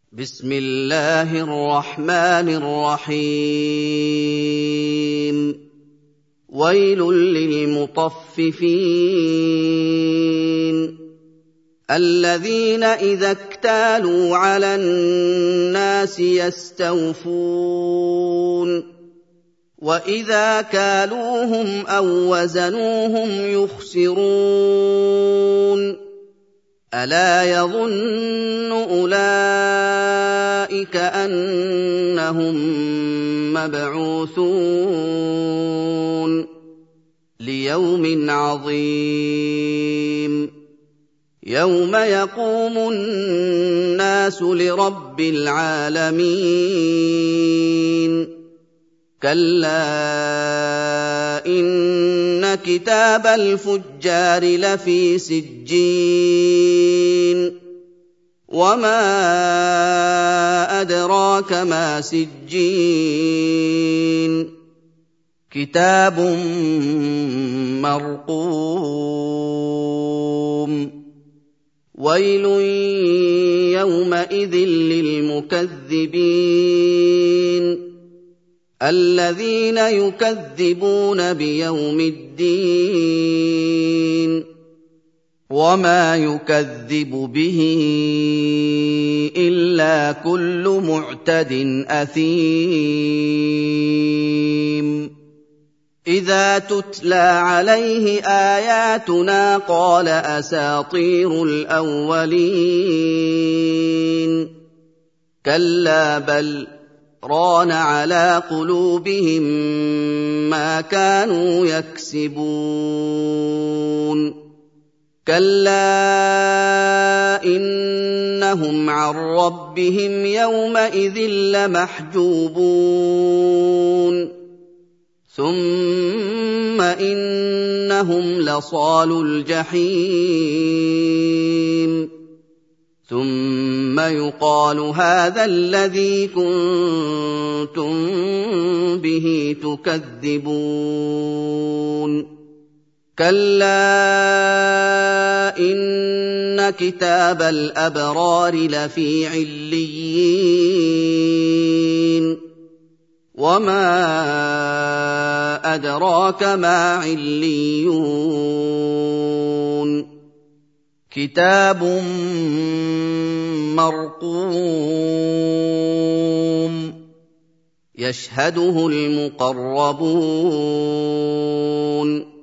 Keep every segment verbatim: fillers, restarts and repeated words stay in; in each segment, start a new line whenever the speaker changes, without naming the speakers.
بسم الله الرحمن الرحيم ويل للمطففين الذين إذا اكتالوا على الناس يستوفون وإذا كالوهم أو وزنوهم يخسرون ألا يظن أولئك أنهم مبعوثون ليوم عظيم يوم يقوم الناس لرب العالمين كلا إن كتاب الفجار لفي سجين وما أدراك ما سجين كتاب مرقوم ويل يومئذ للمكذبين الذين يكذبون بيوم الدين وما يكذب به إلا كل معتد أثيم إذا تتلى عليه آياتنا قال أساطير الأولين كلا بل ران على قلوبهم ما كانوا يكسبون كلا إنهم عن ربهم يومئذ لمحجوبون ثم إنهم لصالو الجحيم ثم يقال هذا الذي كنتم به تكذبون كلا إن كتاب الأبرار لفي عليين وما أدراك ما عليون كتاب مرقوم يشهده المقربون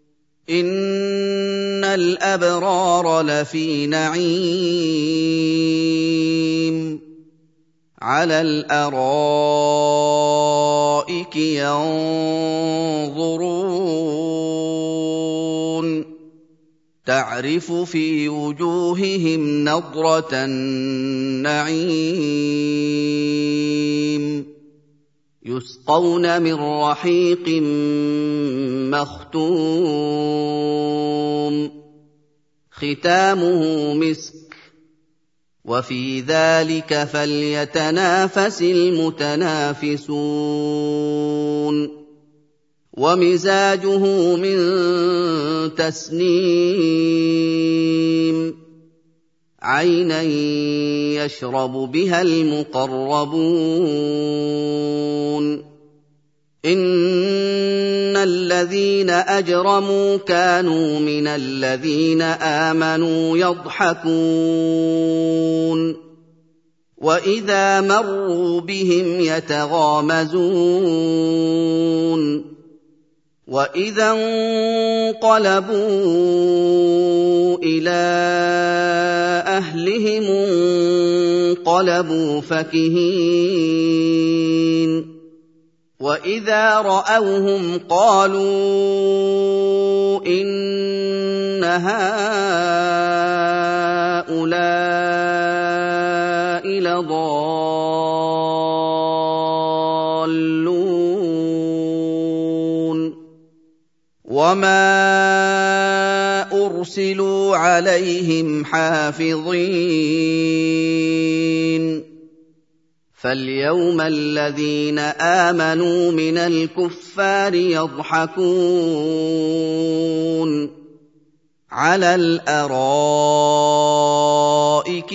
إن الأبرار لفي نعيم على الأرائك ينظرون تعرف في وجوههم نضرة النعيم يسقون من رحيق مختوم ختامه مسك وفي ذلك فليتنافس المتنافسون ومزاجه من تسنيم عينا يشرب بها المقربون إن الذين أجرموا كانوا من الذين آمنوا يضحكون وإذا مروا بهم يتغامزون وإذا انقلبوا إلى أهلهم انقلبوا فكهين وإذا رأوهم قالوا إن هؤلاء لضالون وما أرسلوا عليهم حافظين فاليوم الذين آمنوا من الكفار يضحكون عَلَى الْأَرَائِكِ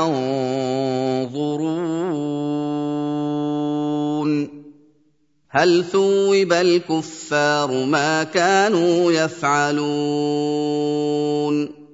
يَنظُرُونَ هَلْ ثُوِّبَ الْكُفَّارُ مَا كَانُوا يَفْعَلُونَ